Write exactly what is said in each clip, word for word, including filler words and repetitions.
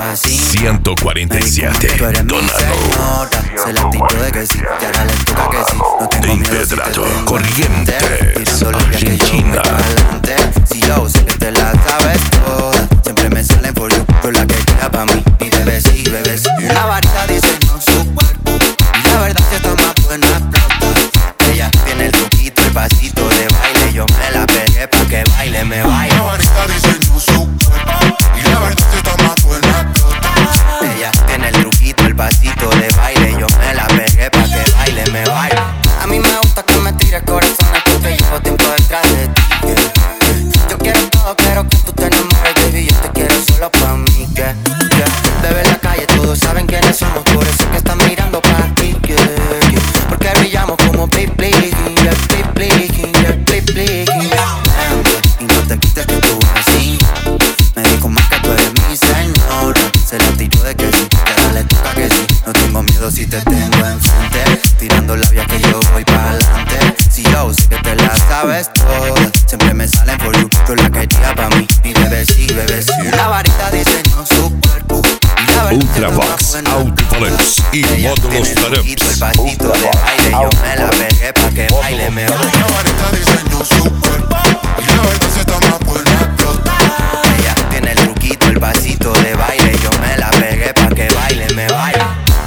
así. ciento cuarenta y siete. Tú eres mi Donado. señora. Se la tiro de que sí, y ahora le toca que sí. No tengo miedo si te Impedrado. tengo Corrientes, tirando la que yo voy Argentina. para adelante. Si yo sé que te la sabes toda, siempre me salen for you, pero la que queda pa' mí. Mi bebé sí, bebé sí. Una varita diseñó su cuerpo, y la verdad que está más buena explota. Ella tiene el truquito, el pasito de baile. Yo me la pegué pa' que baile, me baile. La varita diseñó su cuerpo, y la verdad que está más buena explota. Ella tiene el truquito, el pasito de baile. Yo me la pegué pa' que baile, me baile. A mí me gusta que me tires corazones porque llevo tiempo detrás de ti, yeah. Yo quiero todo, quiero que tú te enamores, baby. Yo te quiero solo pa' mí, yeah, yeah. Bebé en la calle, todos saben quiénes somos. Por eso que están mirando pa' aquí, yeah, yeah. Porque brillamos como Blip Blip, yeah, Blip Blip, yeah, Blip Blip, yeah. Y no te quites que tú así. Me dijo más que tú eres mi señora. Se la tiró de que sí, que ahora le toca que sí. No tengo miedo si te tengo enfrente, tirando labia que yo voy para adelante. Si yo sé que te la sabes toda, siempre me salen for you, yo la quería pa' mí. Mi bebé sí, bebé sí. La varita diseñó su cuerpo, y la verdad Ultravox, Autopolex y ella módulos tiene el truquito, el Tareps. pasito de baile. Yo me la pegué pa' que baile, me baile. La varita diseñó su cuerpo, y la verdad que está más buena explota. Ella tiene el truquito, el pasito de baile. Yo me la pegué pa' que baile, me baile.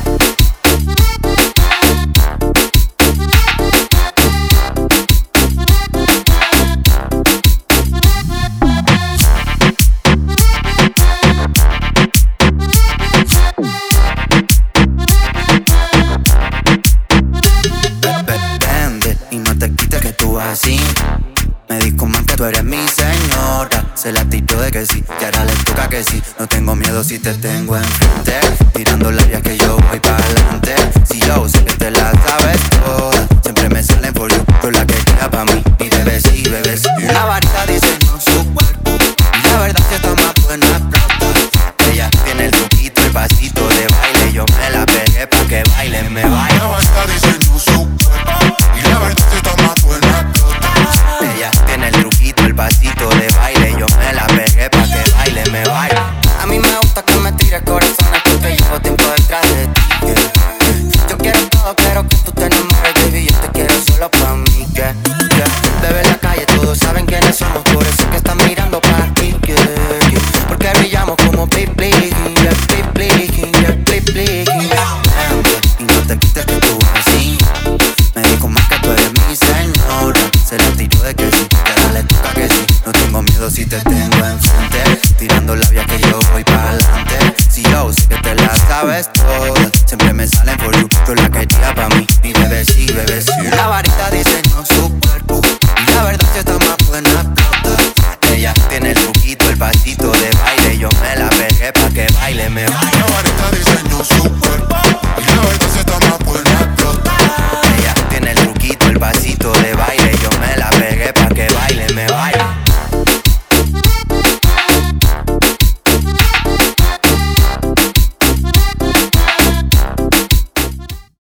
Vende y no te quites que tú así. Me dijo man que tú eres mi señora. Se la tiró de que sí, y ahora le toca que sí. No tengo miedo si te tengo enfrente, tirando labia que yo voy para adelante. Si yo sé que te la sabes toda, siempre me salen for you, pero la que queda pa' mí. Mi bebé sí, bebé sí. Una varita diseñó su cuerpo, y la verdad que está más buena explota. Ella tiene el truquito, el pasito de baile. Yo me la pegué pa' que baile, me baile. La varita diseñó su cuerpo, y la verdad que está más buena explota. Ella tiene el truquito, el pasito de baile. Yo me la pegué pa' que baile, me baile. A mí me gusta que me tires corazones porque llevo tiempo detrás de ti, yeah. Yo quiero todo, quiero que tú te enamores, baby. Yo te quiero solo pa' mí, yeah, yeah. Bebé en la calle, todos saben quiénes somos. Por eso que están mirando pa' aquí, yeah, yeah. Porque brillamos como Blip Blip, yeah, Blip Blip, yeah, Blip Blip, yeah. Y no te quites que tú así. Me dijo más que tú eres mi señora. Se la tiró de que sí, que ahora le toca que sí. No tengo miedo si te tengo enfrente, tirando labia que yo voy para adelante. Si yo sé que te la sabes toda, siempre me salen for you, yo la quería pa' mí. Mi bebé sí, bebé sí. La varita diseñó su cuerpo, y la verdad que está más buena explota. Ella tiene el truquito, el pasito de baile. Yo me la pegué pa' que baile, me baile. La varita diseñó su